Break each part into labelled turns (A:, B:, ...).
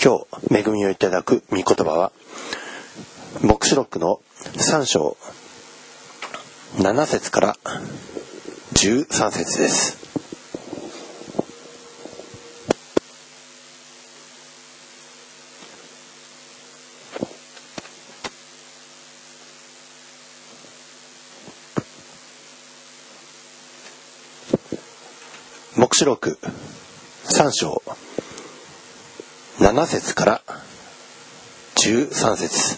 A: 今日恵みをいただく御言葉は黙示録の3章7節から13節です。黙示録3章7節から13節。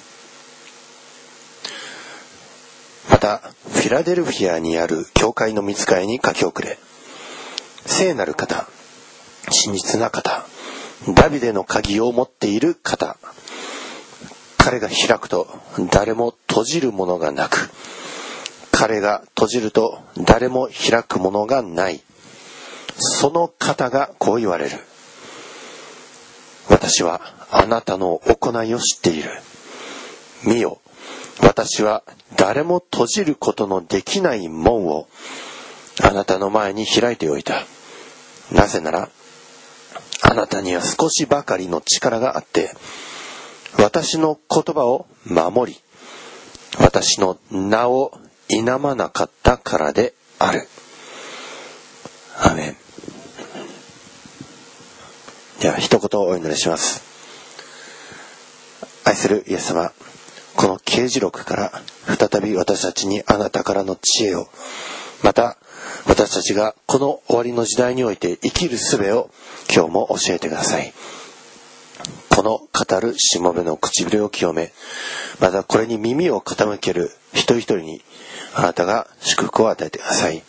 A: またフィラデルフィアにある教会の御使いに書き送れ。聖なる方、真実な方、ダビデの鍵を持っている方、彼が開くと誰も閉じるものがなく、彼が閉じると誰も開くものがない。その方がこう言われる。私はあなたの行いを知っている。見よ、私は誰も閉じることのできない門をあなたの前に開いておいた。なぜなら、あなたには少しばかりの力があって、私の言葉を守り、私の名を否まなかったからである。アーメン。では一言お祈りします。愛するイエス様、この啓示録から再び私たちにあなたからの知恵を、また私たちがこの終わりの時代において生きる術を今日も教えてください。この語るしもべの唇を清め、またこれに耳を傾ける一人一人にあなたが祝福を与えてください。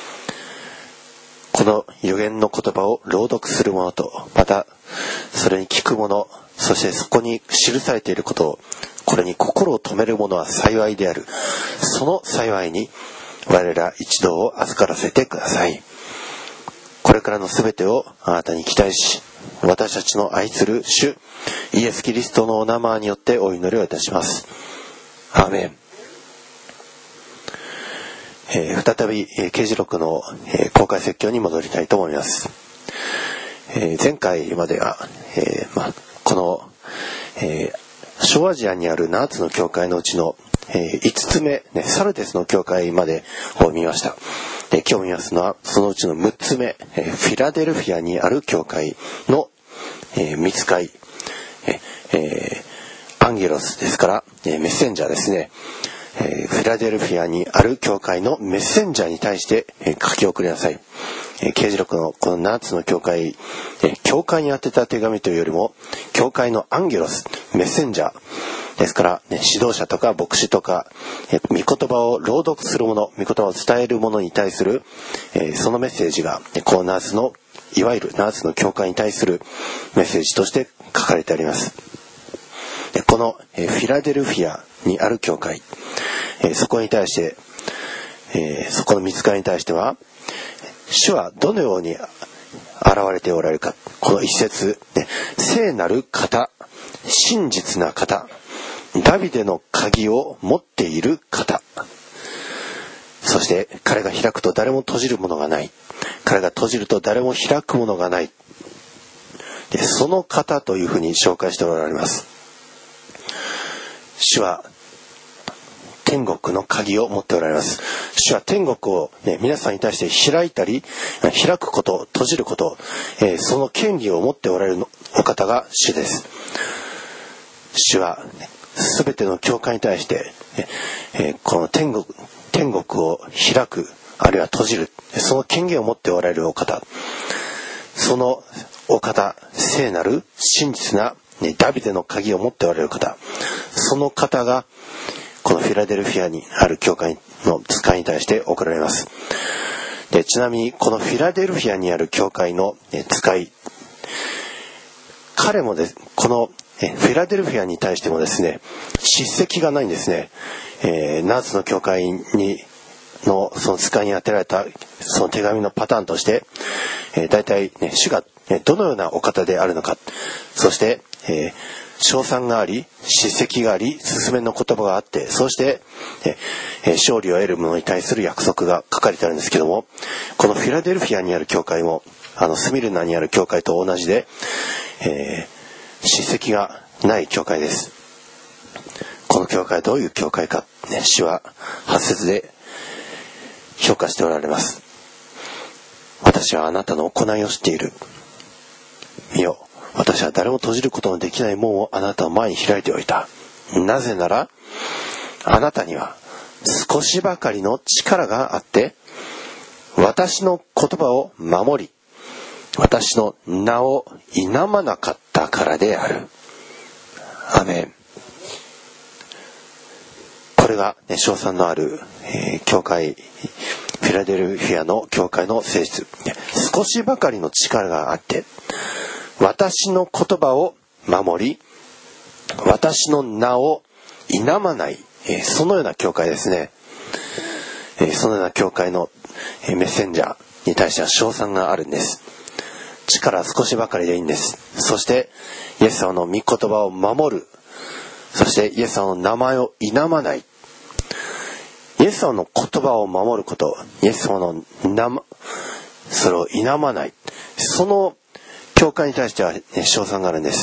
A: この預言の言葉を朗読する者と、またそれに聞く者、そしてそこに記されていることを、これに心を止める者は幸いである。その幸いに我ら一同を預からせてください。これからのすべてをあなたに期待し、私たちの愛する主イエス・キリストのお名前によってお祈りをいたします。アーメン。再び啓示録の公開説教に戻りたいと思います。前回までは、この、小アジアにある7つの教会のうちの、5つ目、サルデスの教会までを見ました。今日見ますのはそのうちの6つ目、フィラデルフィアにある教会の、御使い、アンゲロスですから、メッセンジャーですね。フィラデルフィアにある教会のメッセンジャーに対して書き送りなさい。啓示録のこの7つの教会、教会に宛てた手紙というよりも教会のアンゲロス、メッセンジャーですから、指導者とか牧師とか御言葉を朗読する者、御言葉を伝える者に対するそのメッセージがこの7つのいわゆる7つの教会に対するメッセージとして書かれてあります。このフィラデルフィアにある教会、そこに対して、そこの御使いに対しては、主はどのように現れておられるか。この一節、聖なる方、真実な方、ダビデの鍵を持っている方。そして彼が開くと誰も閉じるものがない。彼が閉じると誰も開くものがない。で、その方というふうに紹介しておられます。主は天国の鍵を持っておられます。主は天国を、皆さんに対して開いたり開くこと、閉じること、その権利を持っておられるお方が主です。主はすべての教会に対して、この天国を開くあるいは閉じる、その権限を持っておられるお方、そのお方、聖なる真実なダビデの鍵を持っておられる方、その方がこのフィラデルフィアにある教会の使いに対して送られます。で、ちなみにこのフィラデルフィアにある教会の使い、彼もこのフィラデルフィアに対してもですね、叱責がないんですね。7つの教会のその使いに当てられたその手紙のパターンとして、大体主がどのようなお方であるのか、そして称賛があり、叱責があり、勧めの言葉があって、そして勝利を得る者に対する約束が書かれてあるんですけども、このフィラデルフィアにある教会もスミルナにある教会と同じで、 叱責がない教会です。この教会はどういう教会か、主は8節で評価しておられます。私はあなたの行いを知っている。見よ、私は誰も閉じることのできない門をあなたの前に開いておいた。なぜなら、あなたには少しばかりの力があって、私の言葉を守り、私の名を否まなかったからである。アメン。これが、称賛のある、教会、フィラデルフィアの教会の性質。少しばかりの力があって、私の言葉を守り、私の名を否まない、そのような教会ですね。そのような教会のメッセンジャーに対しては称賛があるんです。力少しばかりでいいんです。そしてイエス様の御言葉を守る。そしてイエス様の名前を否まない。イエス様の言葉を守ること、イエス様のそれを否まない。その教会に対しては、称賛があるんです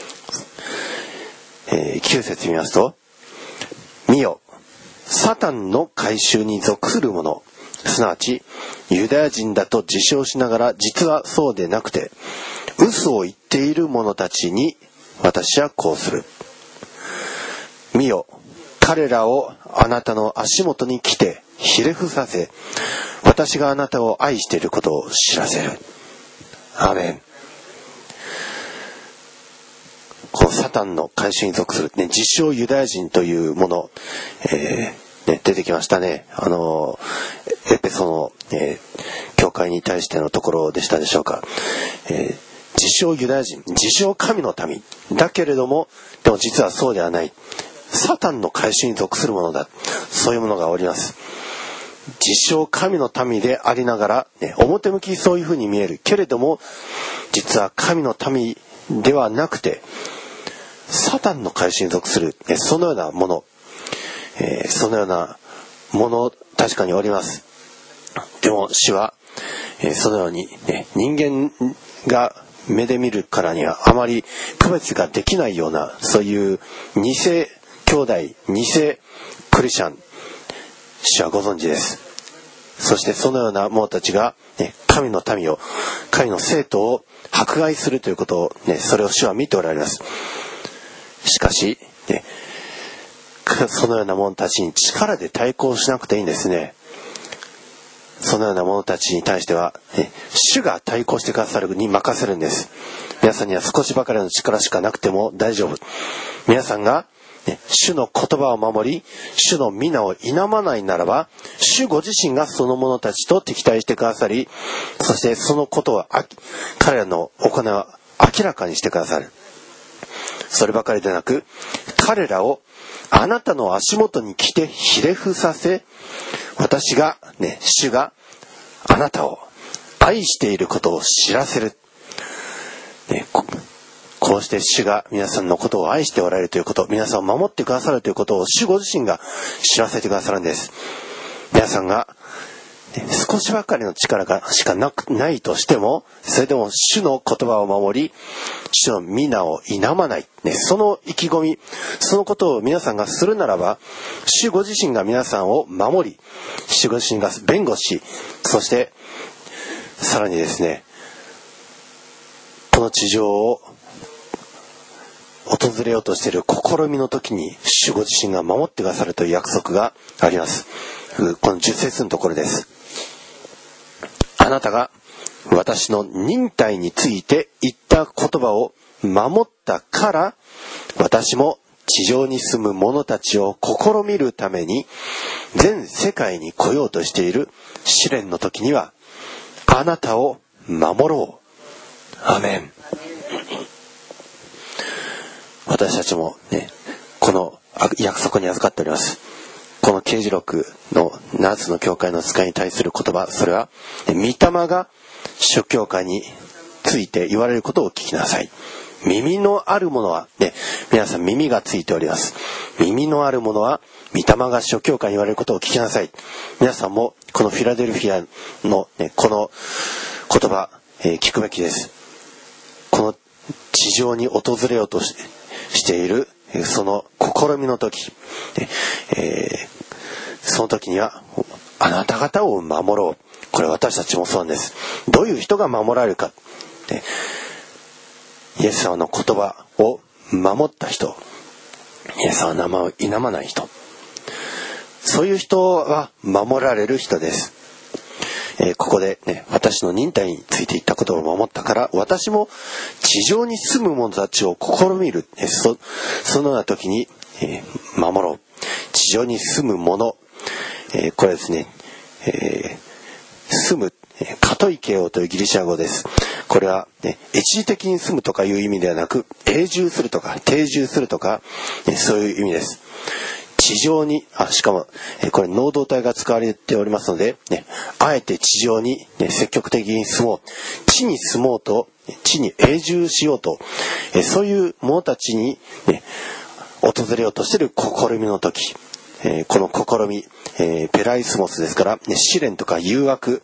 A: 。9節見ますと、見よ、サタンの改宗に属する者、すなわちユダヤ人だと自称しながら実はそうでなくて嘘を言っている者たちに私はこうする。見よ、彼らをあなたの足元に来てひれ伏させ、私があなたを愛していることを知らせる。アーメン。このサタンの改宗に属する、自称ユダヤ人というもの、出てきましたね。エペソの、教会に対してのところでしたでしょうか。自称ユダヤ人、自称神の民だけれども、でも実はそうではない。サタンの改宗に属するものだ。そういうものがおります。自称神の民でありながら、表向きそういうふうに見えるけれども、実は神の民ではなくて、サタンの改宗に属する、そのようなもの、そのようなもの確かにおります。でも主は、そのように、人間が目で見るからにはあまり区別ができないような、そういう偽兄弟、偽クリスチャン、主はご存知です。そしてそのような者たちが、神の民を、神の生徒を迫害するということを、それを主は見ておられます。しかし、そのような者たちに力で対抗しなくていいんですね。そのような者たちに対しては、主が対抗してくださるに任せるんです。皆さんには少しばかりの力しかなくても大丈夫。皆さんが、主の言葉を守り、主の皆を否まないならば、主ご自身がその者たちと敵対してくださり、そしてそのことを彼らの行いを明らかにしてくださる。そればかりでなく、彼らをあなたの足元に来てひれ伏させ、私が、主があなたを愛していることを知らせる。こうして主が皆さんのことを愛しておられるということ、皆さんを守ってくださるということを主ご自身が知らせてくださるんです。皆さんが、少しばかりの力がしかないとしても、それでも主の言葉を守り、主の皆を否まない、その意気込み、そのことを皆さんがするならば、主ご自身が皆さんを守り、主ご自身が弁護し、そしてさらにですね、この地上を訪れようとしている試みの時に主ご自身が守ってくださるという約束があります。この10節のところです。あなたが私の忍耐について言った言葉を守ったから、私も地上に住む者たちを試みるために全世界に来ようとしている試練の時にはあなたを守ろう。アーメン。私たちもね、この約束に預かっております。この啓示録の7つの教会の使いに対する言葉、それは御霊が諸教会について言われることを聞きなさい。耳のあるものは、皆さん耳がついております。耳のあるものは御霊が諸教会に言われることを聞きなさい。皆さんもこのフィラデルフィアの、この言葉、聞くべきです。この地上に訪れようとしているその試みの時、その時にはあなた方を守ろう。これ私たちもそうなんです。どういう人が守られるか、イエス様の言葉を守った人、イエス様の名前を否まない人、そういう人は守られる人です。ここでね、私の忍耐について言ったことを守ったから、私も地上に住む者たちを試みる。そのような時に、守ろう。地上に住む者、これですね、住む、カトイケオというギリシャ語です。これは、一時的に住むとかいう意味ではなく、永住するとか定住するとか、そういう意味です。地上に、しかも、これ能動体が使われておりますので、あえて地上に、積極的に住もう。地に住もうと、地に永住しようと、そういう者たちに、訪れようとしている試みの時、この試み、ペライスモスですから、試練とか誘惑、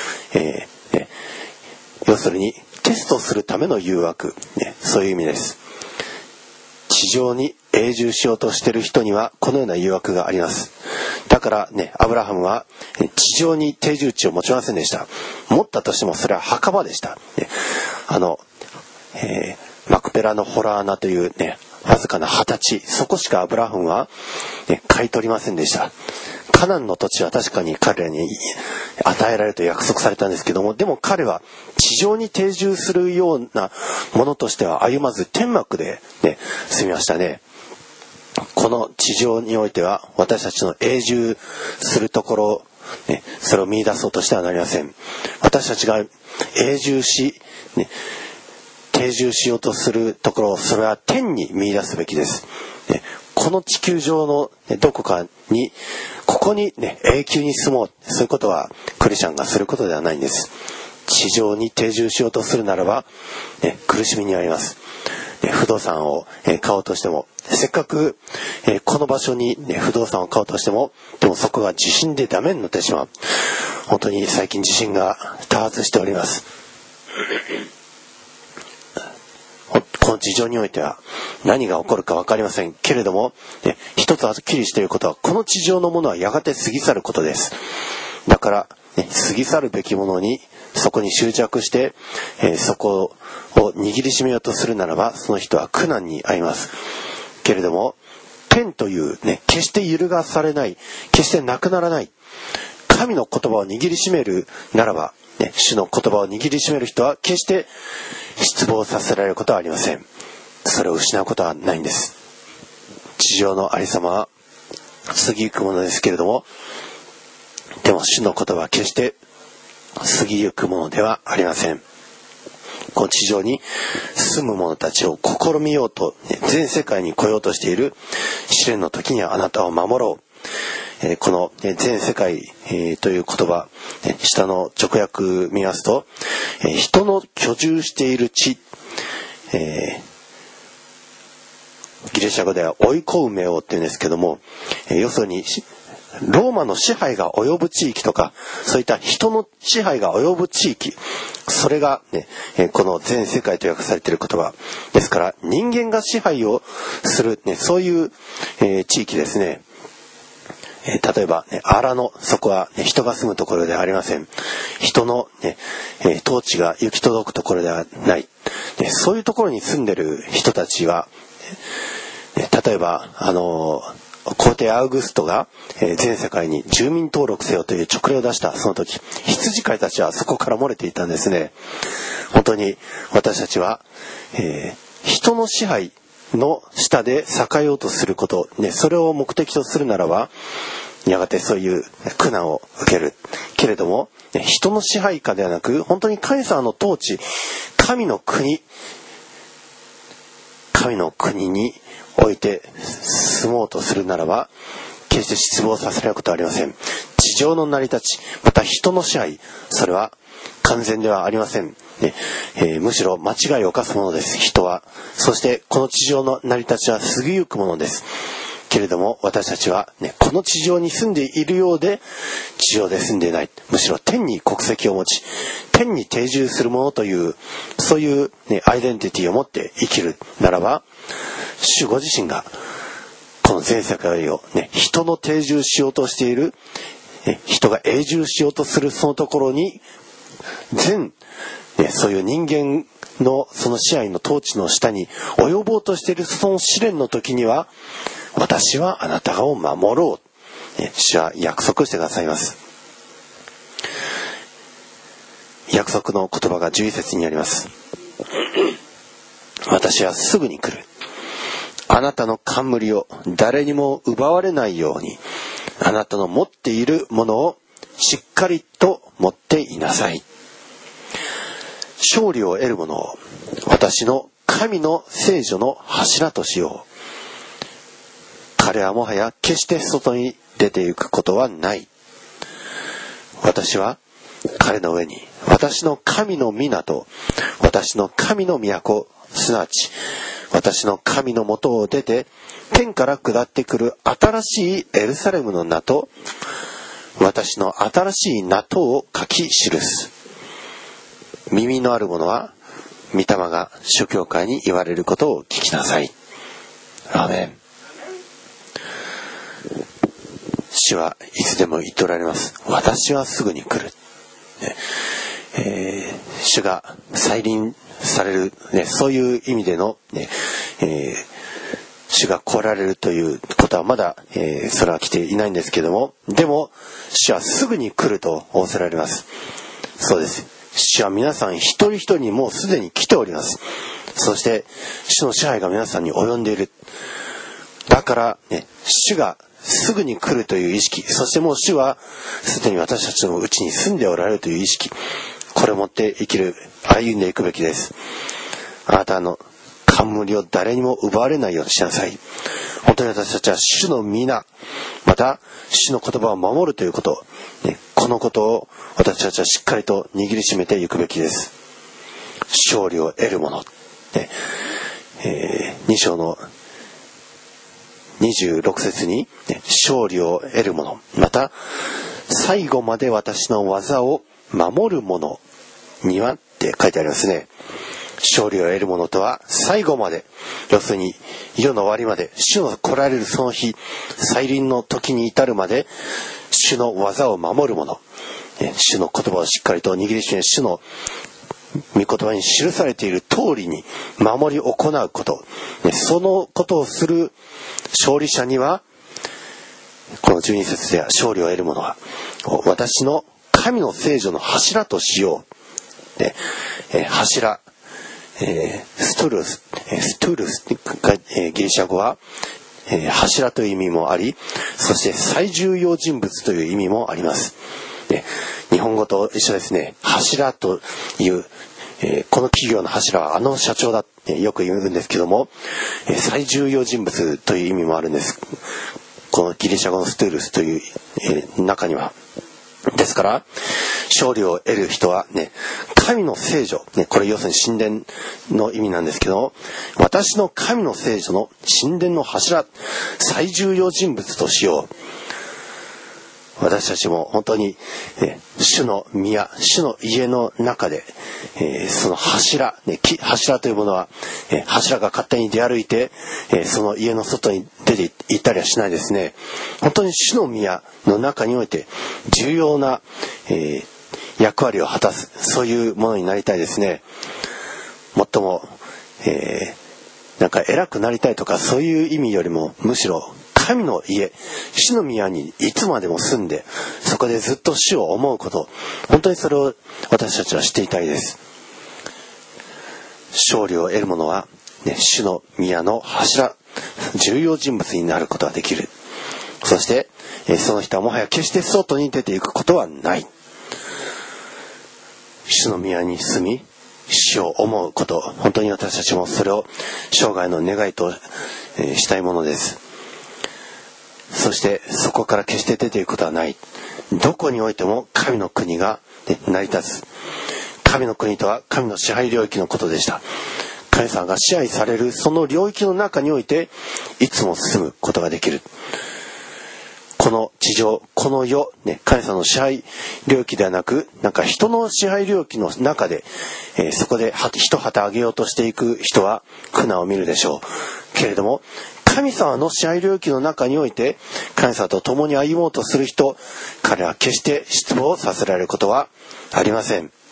A: 要するにテストするための誘惑、そういう意味です。地上に永住しようとしている人にはこのような誘惑があります。だからね、アブラハムは地上に定住地を持ちませんでした。持ったとしてもそれは墓場でした。マクペラのホラー穴というね、わずかな畑地、そこしかアブラハムは、買い取りませんでした。カナンの土地は確かに彼らに与えられると約束されたんですけども、でも彼は地上に定住するようなものとしては歩まず天幕で、住みましたね。この地上においては私たちの永住するところ、それを見出そうとしてはなりません。私たちが永住し、定住しようとするところ、それは天に見出すべきです。この地球上のどこかに、ここに永久に住もう、そういうことはクリスチャンがすることではないんです。地上に定住しようとするならば、苦しみにあります。不動産を買おうとしても、せっかくこの場所に不動産を買おうとしても、でもそこが地震でダメになってしまう。本当に最近地震が多発しております。この地上においては何が起こるか分かりませんけれども、一つはっきりしていることは、この地上のものはやがて過ぎ去ることです。だから、過ぎ去るべきものにそこに執着して、そこを握りしめようとするならば、その人は苦難に遭いますけれども、天という決して揺るがされない、決してなくならない神の言葉を握りしめるならば、主の言葉を握りしめる人は決して失望させられることはありません。それを失うことはないんです。地上のありさまは過ぎゆくものですけれども、でも主の言葉は決して過ぎゆくものではありません。この地上に住む者たちを試みようと、全世界に来ようとしている試練の時にはあなたを守ろう。この全世界という言葉、下の直訳見ますと、人の居住している地、ギリシャ語ではオイコウメオっていうんですけども、要するにローマの支配が及ぶ地域とか、そういった人の支配が及ぶ地域、それが、この全世界と訳されている言葉ですから、人間が支配をする、そういう、地域ですね。例えば、荒野、そこは、人が住むところではありません。人の、統治が行き届くところではない。そういうところに住んでる人たちは、例えば皇帝アウグストが全世界に住民登録せよという勅令を出したその時、羊飼いたちはそこから漏れていたんですね。本当に私たちは、人の支配の下で栄えようとすること、それを目的とするならば、やがてそういう苦難を受けるけれども、人の支配下ではなく、本当に神様の統治、神の国において住もうとするならば、決して失望させられることはありません。地上の成り立ち、また人の支配、それは完全ではありません。むしろ間違いを犯すものです、人は。そしてこの地上の成り立ちは過ぎゆくものです。 けれども私たちは、この地上に住んでいるようで地上で住んでいない。むしろ天に国籍を持ち、天に定住するものという、そういう、アイデンティティを持って生きるならば、主ご自身がこの全世界を、人の定住しようとしている、人が永住しようとするそのところにそういう人間のその支配の統治の下に及ぼうとしているその試練の時には、私はあなたを守ろう、主は約束してくださいます。約束の言葉が11節にあります。私はすぐに来る。あなたの冠を誰にも奪われないように、あなたの持っているものをしっかりと持っていなさい。勝利を得るものを私の神の聖女の柱としよう。彼はもはや決して外に出て行くことはない。私は彼の上に私の神の港、私の神の都、すなわち私の神の元を出て天から下ってくる新しいエルサレムの名と私の新しい名とを書き記す。耳のある者は御霊が諸教会に言われることを聞きなさい。アーメン。主はいつでも言っておられます。私はすぐに来る。主が再臨される、そういう意味での、主が来られるということはまだ、それは来ていないんですけども、でも主はすぐに来ると仰せられます。そうです。主は皆さん一人一人にもうすでに来ております。そして主の支配が皆さんに及んでいる。だから、主がすぐに来るという意識、そしてもう主はすでに私たちのうちに住んでおられるという意識、これを持って生きる、歩んでいくべきです。あなたの冠を誰にも奪われないようにしなさい。本当に私たちは主の皆、また主の言葉を守るということ、このことを私たちはしっかりと握りしめていくべきです。勝利を得るもの、2章の26節に、勝利を得るもの、また最後まで私の技を守るものにはって書いてありますね。勝利を得るものとは最後まで、要するに世の終わりまで、主の来られるその日、再臨の時に至るまで主の技を守るもの、主の言葉をしっかりと握りしめ、主の御言葉に記されている通りに守り行うこと、そのことをする勝利者には、この12節では勝利を得る者は私の神の聖女の柱としよう。柱、ストゥルスが、ギリシャ語は、柱という意味もあり、そして最重要人物という意味もあります。日本語と一緒ですね。柱という、この企業の柱はあの社長だってよく言うんですけども、最重要人物という意味もあるんです。このギリシャ語のストゥルスという、中には。ですから勝利を得る人は神の聖女、これ要するに神殿の意味なんですけど、私の神の聖女の神殿の柱、最重要人物としよう。私たちも本当に、主の宮、主の家の中で、その柱、柱というものは、柱が勝手に出歩いて、その家の外に出て行ったりはしないですね。本当に主の宮の中において重要な、役割を果たす、そういうものになりたいですね。もっとも、なんか偉くなりたいとかそういう意味よりも、むしろ神の家、主の宮にいつまでも住んで、そこでずっと主を思うこと、本当にそれを私たちはしていたいです。勝利を得る者は、主の宮の柱、重要人物になることができる。そして、その人はもはや決して外に出ていくことはない。主の宮に住み、主を思うこと、本当に私たちもそれを生涯の願いとしたいものです。そしてそこから決して出ていくことはない。どこにおいても神の国が成り立つ。神の国とは神の支配領域のことでした。 神様が支配されるその領域の中においていつも進むことができる。この地上、この世、神様の支配領域ではなく、人の支配領域の中で、そこで一旗あげようとしていく人は苦難を見るでしょう。けれども、神様の支配領域の中において、神様と共に歩もうとする人、彼は決して失望させられることはありません。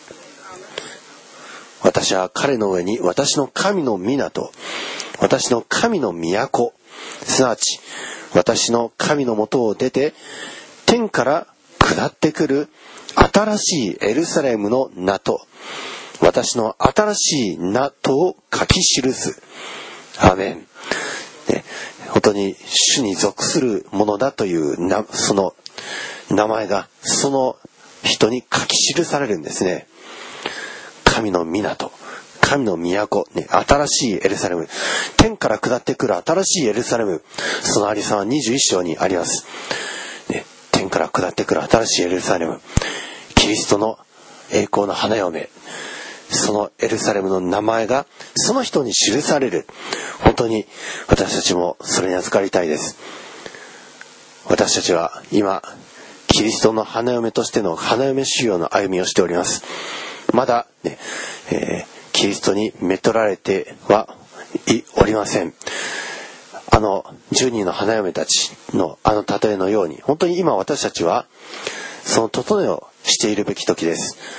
A: 私は彼の上に私の神の港、私の神の都、すなわち私の神のもとを出て天から下ってくる新しいエルサレムの名と私の新しい名とを書き記す。アーメン。本当に主に属するものだというその名前がその人に書き記されるんですね。神の港、神の都、新しいエルサレム、天から下ってくる新しいエルサレム、そのありさは21章にあります。天から下ってくる新しいエルサレム、キリストの栄光の花嫁、そのエルサレムの名前がその人に記される。本当に私たちもそれに預かりたいです。私たちは今キリストの花嫁としての花嫁修行の歩みをしております。まだ、キリストにめとられてはおりません。10人の花嫁たちの例えのように、本当に今私たちはその整えをしているべき時です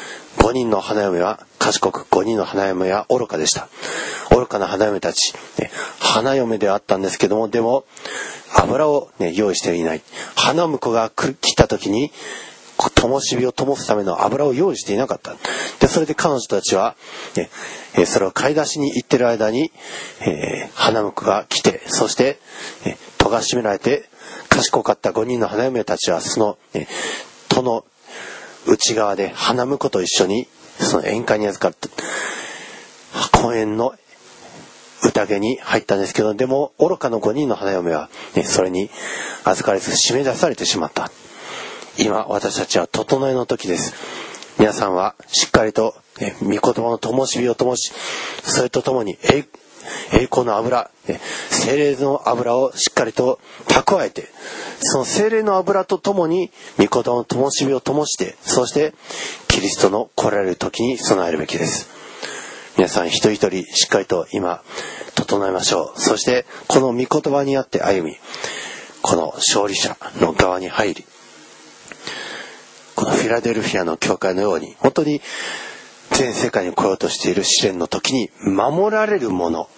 A: 。5人の花嫁は賢く、5人の花嫁は愚かでした。愚かな花嫁たち、花嫁ではあったんですけども、でも油を、用意していない。花婿が来た時に灯火を灯すための油を用意していなかった。で、それで彼女たちは、それを買い出しに行ってる間に、花婿が来て、そして、戸が閉められて、賢かった5人の花嫁たちはその、戸の内側で花婿と一緒にその宴会に預かった婚宴の宴に入ったんですけど、でも愚かの5人の花嫁は、それに預かれず締め出されてしまった。今私たちは整えの時です。皆さんはしっかりと御言葉の灯火を灯し、それとともに栄光の油、聖霊の油をしっかりと蓄えて、その聖霊の油とともに御言葉の灯火を灯して、そしてキリストの来られる時に備えるべきです。皆さん一人一人しっかりと今整えましょう。そしてこの御言葉にあって歩み、この勝利者の側に入り、このフィラデルフィアの教会のように、本当に全世界に来ようとしている試練の時に守られるもの、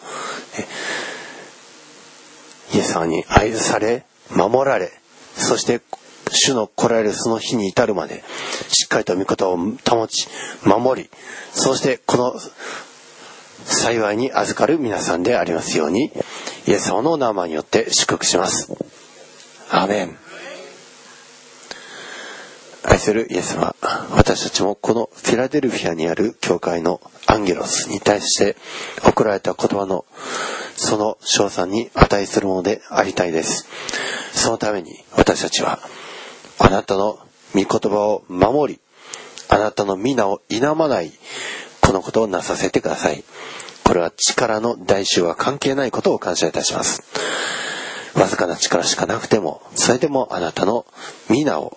A: イエス様に愛され守られ、そして主の来られるその日に至るまでしっかりと御言葉を保ち守り、そしてこの幸いに預かる皆さんでありますように、イエス様の名前によって祝福します。アーメン。愛するイエス様、私たちもこのフィラデルフィアにある教会のアンゲロスに対して送られた言葉のその称賛に値するものでありたいです。そのために私たちはあなたの御言葉を守り、あなたの皆を否まないこのことをなさせてください。これは力の代償は関係ないことを感謝いたします。わずかな力しかなくても、それでもあなたの皆を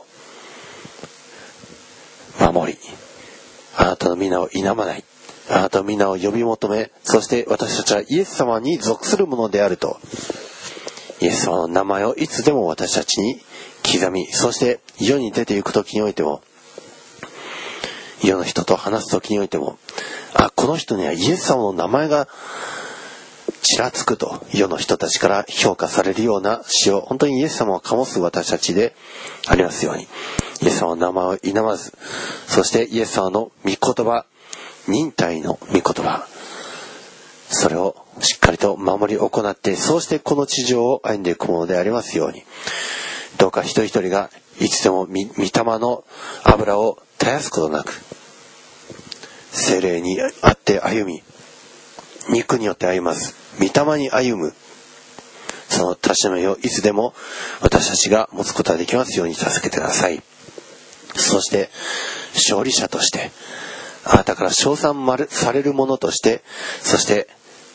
A: 守り、あなたの皆を否まない、あなたの皆を呼び求め、そして私たちはイエス様に属するものであると、イエス様の名前をいつでも私たちに刻み、そして世に出ていく時においても、世の人と話す時においても、この人にはイエス様の名前がちらつくと世の人たちから評価されるような詩を本当にイエス様を醸す私たちでありますように、イエス様の名前を否まず、そしてイエス様の御言葉、忍耐の御言葉、それをしっかりと守り行って、そうしてこの地上を歩んでいくものでありますように、どうか一人一人がいつでも御霊の油を絶やすことなく、聖霊にあって歩み、肉によって歩まず御霊に歩む、そのたしなみをいつでも私たちが持つことができますように助けてください。そして勝利者として、あなたから称賛されるものとして、そして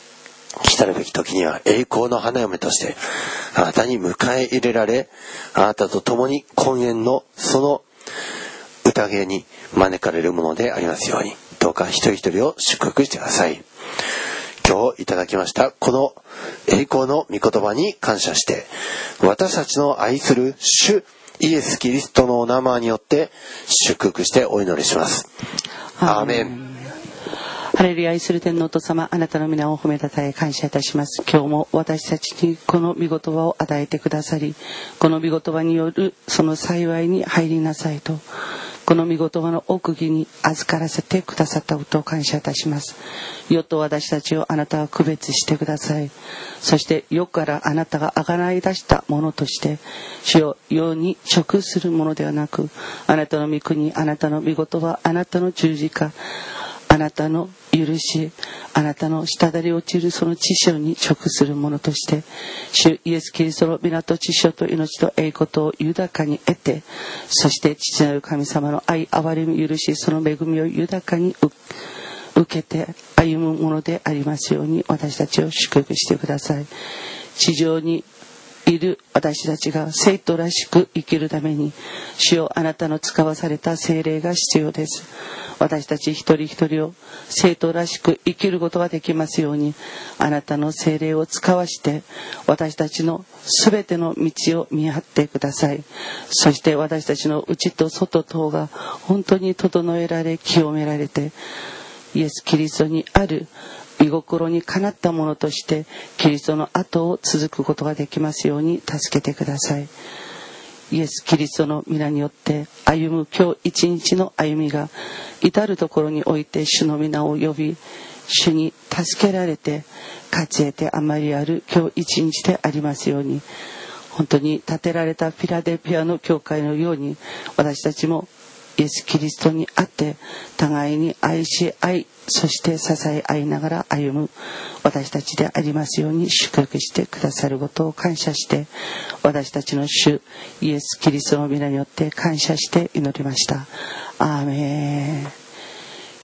A: 来たるべき時には栄光の花嫁としてあなたに迎え入れられ、あなたと共に婚宴のその宴に招かれるものでありますように、どうか一人一人を祝福してください。今日いただきましたこの栄光の御言葉に感謝して、私たちの愛する主イエス・キリストのお名前によって祝福してお祈りします。アーメン。
B: ハレルヤ。愛する天のお父様、あなたの皆を褒めたたえ感謝いたします。今日も私たちにこの御言葉を与えてくださり、この御言葉によるその幸いに入りなさいと、この御言葉の奥義に預からせてくださったことを感謝いたします。世と私たちをあなたは区別してください。そして世からあなたが贖い出したものとして、主を世に直するものではなく、あなたの御国、あなたの御言葉、あなたの十字架、あなたの許し、あなたの滴り落ちるその知性に直するものとして、主イエス・キリストの皆と知性と命と栄光とを豊かに得て、そして父なる神様の愛、憐れみ、許し、その恵みを豊かに受けて歩むものでありますように、私たちを祝福してください。地上にいる私たちが生徒らしく生きるために、主よ、あなたの使わされた聖霊が必要です。私たち一人一人を生徒らしく生きることができますように、あなたの聖霊を使わして私たちのすべての道を見張ってください。そして私たちの内と外とが本当に整えられ、清められて、イエス・キリストにある御心にかなったものとしてキリストの後を続くことができますように助けてください。イエス・キリストの皆によって歩む今日一日の歩みが、至るところにおいて主の皆を呼び、主に助けられて勝ち得てあまりある今日一日でありますように、本当に建てられたフィラデルフィアの教会のように、私たちもイエス・キリストにあって互いに愛し合い、そして支え合いながら歩む私たちでありますように祝福してくださることを感謝して、私たちの主イエス・キリストの皆によって感謝して祈りました。アーメン。